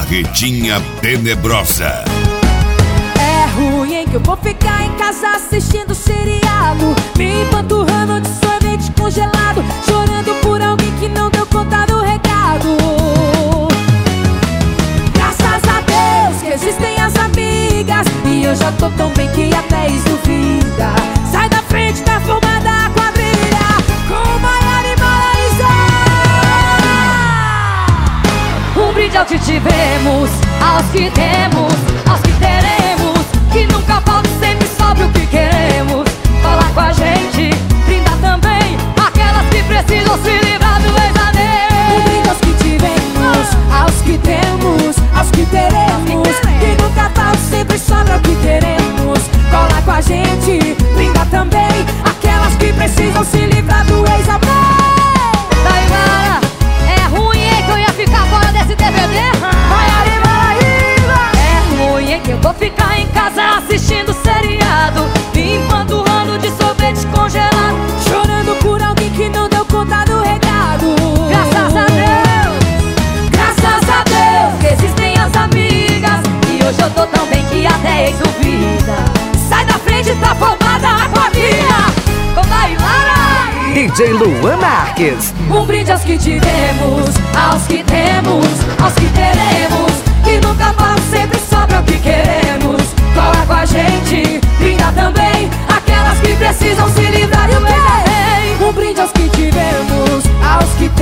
Vidinha Tenebrosa. É ruim hein, que eu vou ficar em casa assistindo seriado, me empanturrando de sorvete congelado, chorando por alguém que não deu conta do recado. Graças a Deus que existem as amigas, e eu já tô tão bem que até isso duvida. Sai da frente, tá formada a quadrilha com Maiara e Maraísa. Um brinde ao que tivemos, aos que temos, aos que teremos, que nunca falta, sempre sobre o que queremos. Cola com a gente, brinda também aquelas que precisam se livrar do ex-amor. Um brinde aos que tivemos, aos que temos, aos que teremos, que nunca falta, sempre sobra o que queremos. Cola com a gente, brinda também aquelas que precisam se livrar do ex-amor. Tainara, é ruim hein, que eu ia ficar fora desse DVD? Maiara e Maraísa. É ruim hein, que eu vou ficar em casa assistindo seriado, me empanturrando de sorvete congelado, chorando por alguém que não deu conta do recado. Graças a Deus que existem as amigas, e hoje eu tô tão bem que até ex-duvida. Sai da frente, tá formada a quadrilha com Tainara, DJ Luan Marques. Um brinde aos que tivemos, aos que temos, aos que teremos, que nunca falta, sempre sobra o que queremos. Cola com a gente, brinda também aquelas que precisam se livrar do bem. Um brinde aos que tivemos, aos que